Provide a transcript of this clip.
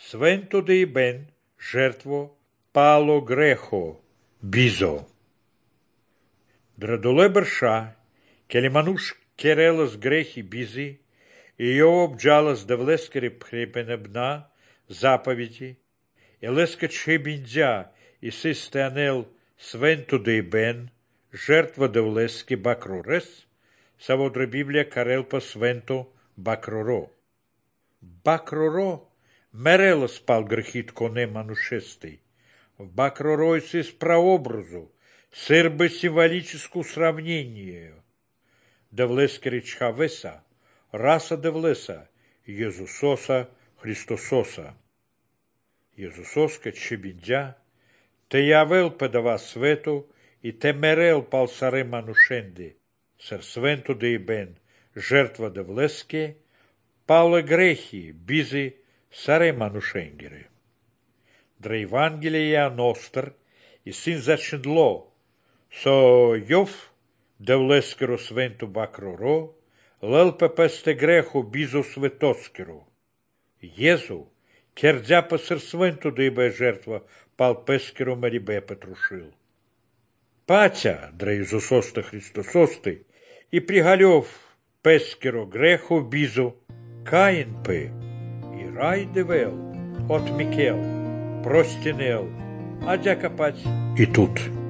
Свento дeiben, жертво, пало грехо, бизо. Драдоле бърша, келемануш керелас грехи бизи, и йов бджалас да влескари пхрепенебна, заповеди, и леска чебиндзя, и систеанел свento deiben, жертва да влески бакрорес, саводра Библия карелпа свento бакроро. Бакроро мерела спал грехит коне манушестей. В бакроро с прообразу, сырбы символическую сравнение. Девлескери чхавеса, раса девлеса, Езусоса Христососа. Езусоска чебиндя, те явел педава свету и те мерел пал саре манушенди, сэр свento deiben, жертва девлеске, пале грехи, бизи, саре манушенгере. Дра Евангелия ностър и син зачиндло, со йов девлескеро свento бакроро, лел пепесте грехо бизо светоскеро. Езу, кердзяпа сэр свento deibe жертва, пал пескеро марибе петрушил. Патя, дра Исусоста Христососты, и пригалев пескеро грехо бизо, Каин пе, и рай девел, от Микел, простинел, а дякапать и тут.